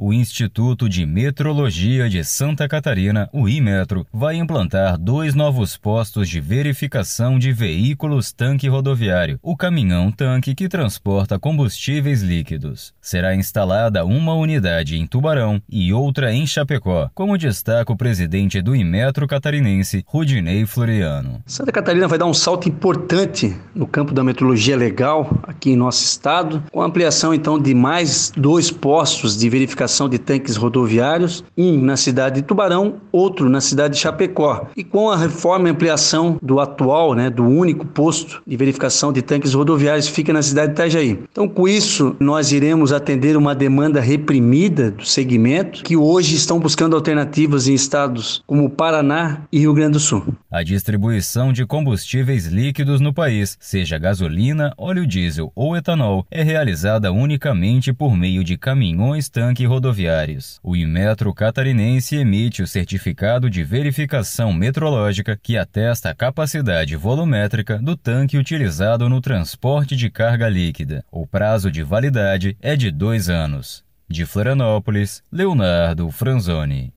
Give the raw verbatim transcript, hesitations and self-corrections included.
O Instituto de Metrologia de Santa Catarina, o Inmetro, vai implantar dois novos postos de verificação de veículos tanque rodoviário, o caminhão-tanque que transporta combustíveis líquidos. Será instalada uma unidade em Tubarão e outra em Chapecó, como destaca o presidente do Inmetro catarinense, Rudinei Floriano. Santa Catarina vai dar um salto importante no campo da metrologia legal aqui em nosso estado, com a ampliação então de mais dois postos de verificação de tanques rodoviários, um na cidade de Tubarão, outro na cidade de Chapecó, e com a reforma e ampliação do atual, né, do único posto de verificação de tanques rodoviários que fica na cidade de Itajaí. Então, com isso, nós iremos atender uma demanda reprimida do segmento, que hoje estão buscando alternativas em estados como Paraná e Rio Grande do Sul. A distribuição de combustíveis líquidos no país, seja gasolina, óleo diesel ou etanol, é realizada unicamente por meio de caminhões-tanque rodoviários. O Inmetro catarinense emite o certificado de verificação metrológica que atesta a capacidade volumétrica do tanque utilizado no transporte de carga líquida. O prazo de validade é de dois anos. De Florianópolis, Leonardo Franzoni.